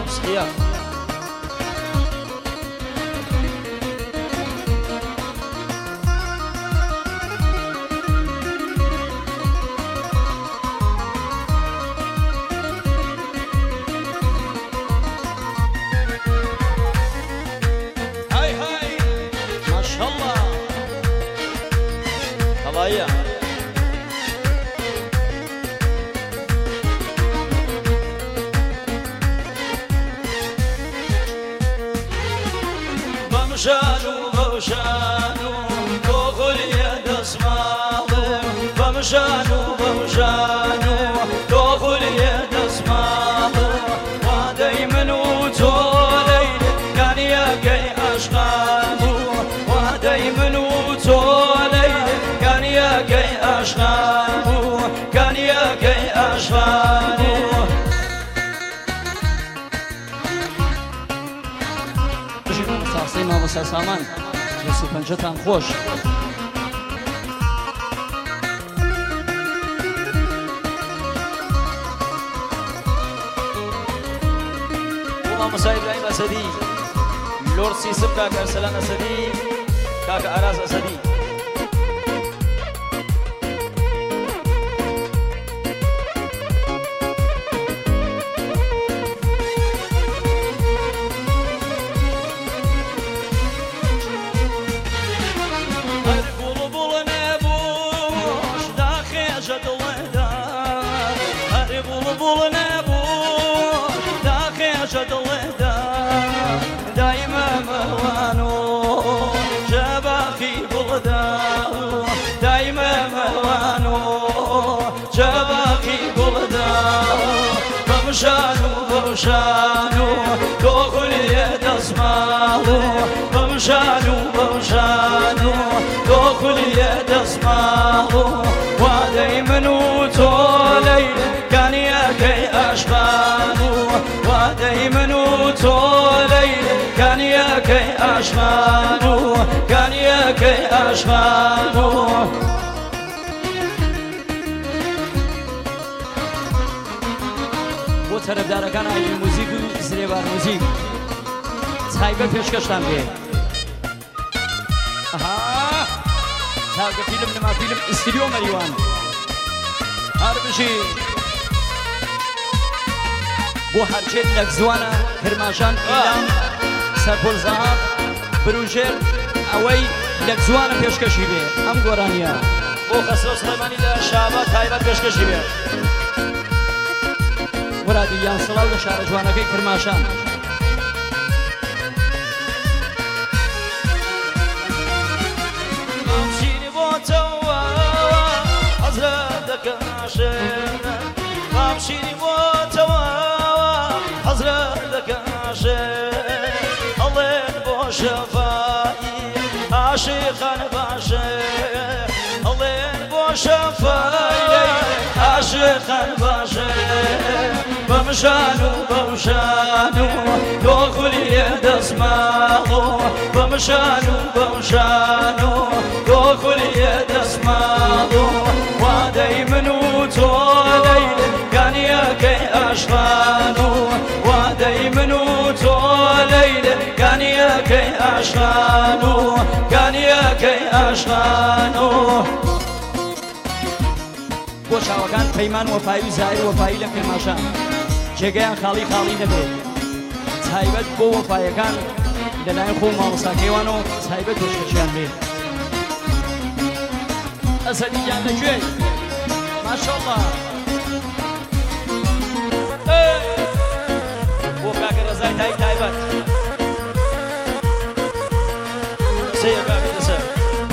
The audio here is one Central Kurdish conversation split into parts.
صحيح هاي هاي ما شاء الله طبيعي بمشانو دخل يد اسماله بمشانو دخل يد اسماله ودايما وتولي كان يقي اشغاله ودايما وتولي كان يقي اشغاله كان يقي اشغاله سيما وسا سامان يسو پنجتان خوش وما مسا إبراهيم أسدي لور سيسب كاك أرسلان أسدي كاك أراز أسدي دايما ملوانو شباخي بغداو دايما ملوانو شباخي بغداو بمشانو دخل يد اسمالو بمشانو دخل يد اسمالو ودايما وتولي كان يكي اشغالو ودايما وتولي كان يكي اشغالو كان يكي اشغالو بۆ تەرەفدارەکان ئاژی موزیک و زرێبار موزیک تایبەت پێشکەشتان بێ تاگە فیلم نەما فیلم ئیستریۆ مەریوان هەر بژی بۆ هەرچێت لەک زوانە کرماشان ئیلام سەرپۆل زەهاب بروژێر ئەوەی لەک زوانە پێشکەشی بێ ئەم گۆرانیە بۆ خەسرۆ سلەیمانی لە شابات تایبەت پێشکەشی بێ ورادی یان سڵاو لە شارە جوانەکەی کرماشان مامچینی بۆ تەوە حەزرەت دەکەشێن مامچینی بۆ تەوە حەزرەت دەکەشێن ئەڵێن بۆ شەفایی عاشقان باشێ ئەڵێن بۆ شەفایی عاشقان باشێ بمشانو دخل يد اسمالو بمشانو دخل يد اسمالو ودايما وتولي كان يكي اشغالو ودايما وتولي كان يكي اشغالو كان يكي اشغالو بۆ چاوەکان پەیمان وەفایی و زایر وەفایی لە کرماشان جێگەیان خاڵی نەبێت تایبەت بۆ وەفایەکان لەلایەن خۆ مامۆستاکەیوانەوە تایبەت پێشکەشیان بێت ئەسەدیجان لەکوێ ماشەڵڵا بۆ کاکە ڕەزای تایبەت سەیەکا بێتە سەر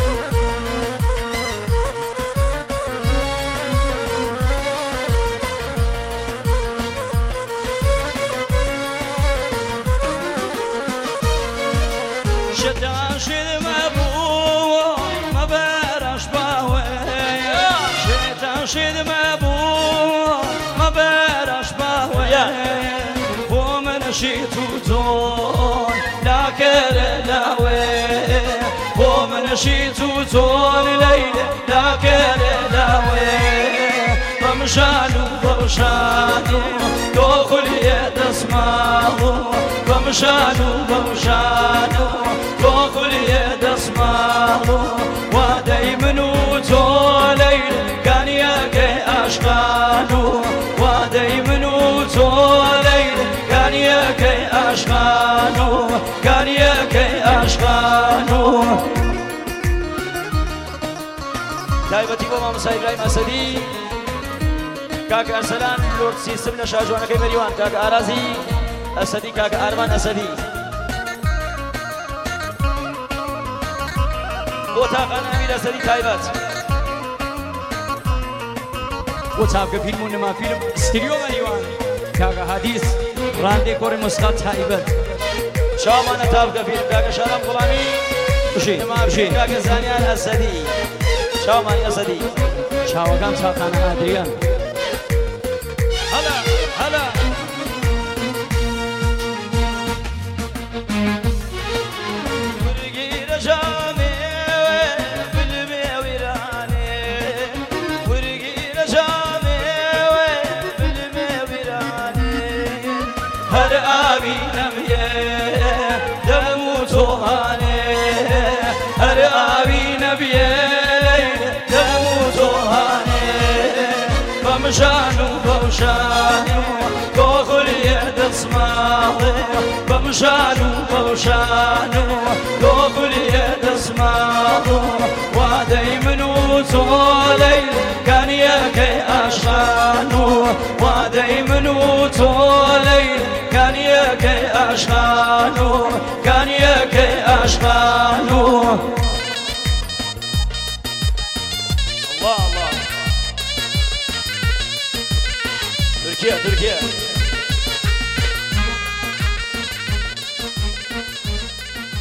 شد مبو ما براش باويا ومن شيتو تون لا كرلاوي ومن شيتو تون ليلة لا كرلاوي بمشان وبمشانو دخلي دسمالو بمشانو دخلي دسمالو ودايمنو توليل كان ياكي أشغالو ودايمنو توليل كان ياكي أشغالو كان ياكي أشغالو تایبەتی بۆ مامۆستا ئیبراهیم ئەسەدی کاکە ئەرسەلان لۆرد سیستم لە شاژوانەکەی مەریوان کاکە ئارازی ئەسەدی کاکە ئارمان ئەسەدی بۆ تاقانە ئەمیر ئەسەدی تایبەت بۆ چاپکە فیلم و نەما فیلم ستریۆ مەریوان کاکە حەدیث ڕاندێ کۆڕی موسیقا تایبەت چاومانە تاپکە فیلم کاکە شارام غوڵامی نەما بژین کاکە زانیار ئەسەدی چاومانی ئەسەدی چاوەکان چاقانە ئادریان هەلا هەلا وەرگیرە ژامێ بلمێ ویرانێ وەرگیرە ژامێ بلمێ ویرانێ هەر ئاوی نەبیێ دەم و تۆهانێ هەر ئاوی نەبیێ بمشانو دخلي دسمالو بمشانو دخلي دسمالو ودايمنو توليل كان ياكي أشغالو ودايمنو توليل كان ياكي أشغالو كان ياكي أشغالو الله الله تركيا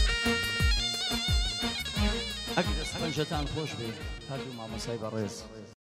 ئەگەر دەست پەنجەتان خۆش بێ هەردوو مامۆستای بەڕێز